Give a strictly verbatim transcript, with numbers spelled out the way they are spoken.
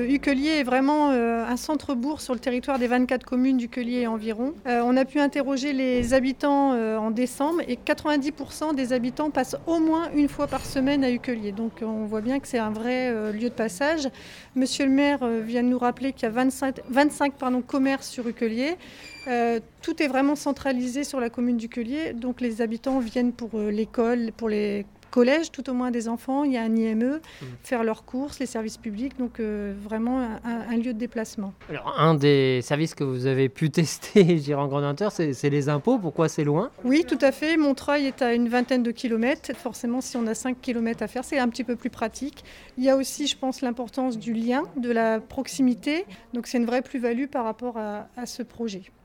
Euh, Ucquelier est vraiment euh, un centre-bourg sur le territoire des vingt-quatre communes d'Ucquelier et environ. Euh, on a pu interroger les habitants euh, en décembre et quatre-vingt-dix pour cent des habitants passent au moins une fois par semaine à Ucquelier. Donc on voit bien que c'est un vrai euh, lieu de passage. Monsieur le maire euh, vient de nous rappeler qu'il y a vingt-cinq, vingt-cinq pardon, commerces sur Ucquelier. Euh, tout est vraiment centralisé sur la commune d'Ucquelier. Donc les habitants viennent pour euh, l'école, pour les collège, tout au moins des enfants, il y a un I M E, mmh. faire leurs courses, les services publics, donc euh, vraiment un, un lieu de déplacement. Alors un des services que vous avez pu tester, je dirais en grande hauteur, c'est, c'est les impôts. Pourquoi c'est loin ? Oui, tout à fait. Montreuil est à une vingtaine de kilomètres. Forcément, si on a cinq kilomètres à faire, c'est un petit peu plus pratique. Il y a aussi, je pense, l'importance du lien, de la proximité. Donc c'est une vraie plus-value par rapport à, à ce projet.